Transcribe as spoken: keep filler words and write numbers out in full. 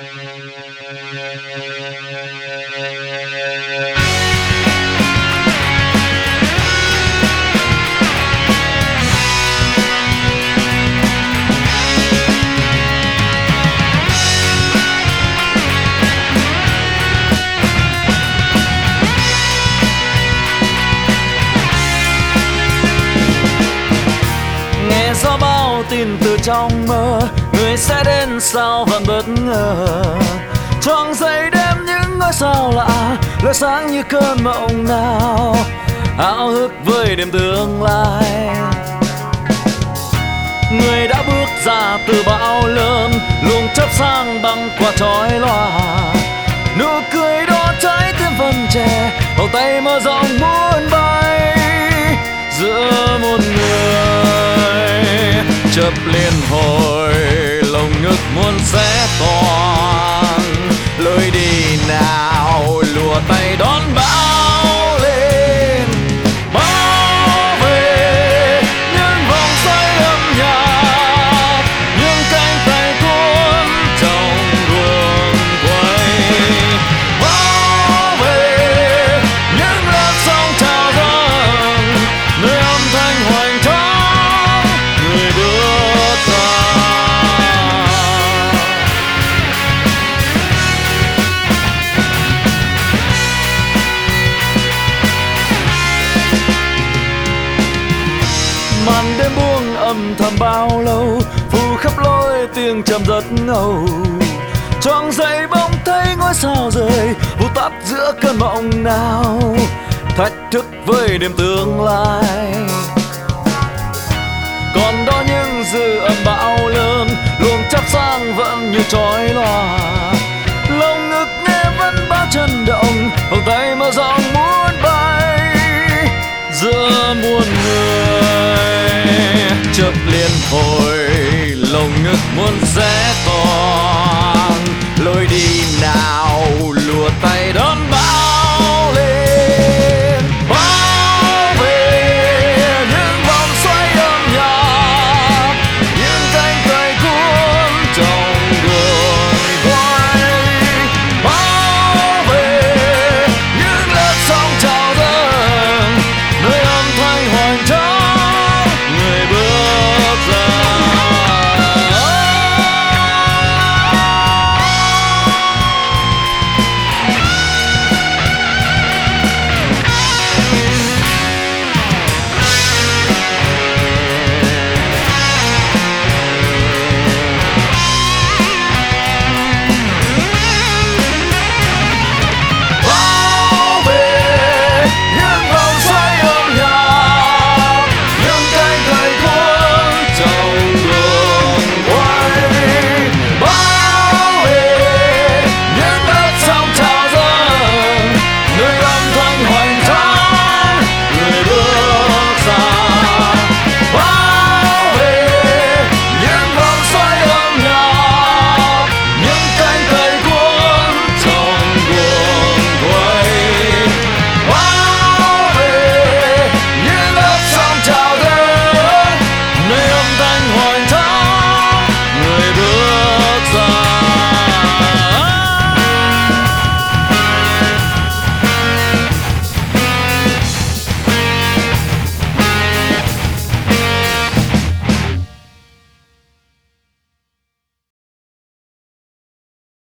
Gió bao tin từ trong mơ, người sẽ đến sao vẫn bất ngờ. Choàng dậy đêm những ngôi sao lạ, lóe sáng như cơn mộng nào, háo hức với đêm tương lai. Người đã bước ra từ bão lớn, luồng chớp sáng băng qua chói lòa. Nụ cười đó trái tim phần trẻ, vòng tay mở rộng muốn bay giữa một người. Chớp liên hồi lồng ngực muốn xé toang, lối đi nào lùa tay đón bão lên, bão về những vòng xoay âm nhạc, những cánh tay cuốn trong guồng quay. Bão về những lớp sóng trào dâng, nơi âm thanh hoành tráng người bước ra. Màn đêm buông âm thầm bao lâu, phủ khắp lối tiếng trầm rất ngầu. Choàng dậy bỗng thấy ngôi sao rơi, vụt tắt giữa cơn mộng nào, thách thức với đêm tương lai. Còn đó những dư âm bão lớn, luồng chớp sáng vẫn như chói lòa. Lồng ngực nghe vẫn bao chân động, vòng tay mở rộng muốn bay giữa muôn người. Chớp liên hồi lồng ngực muốn xé toang,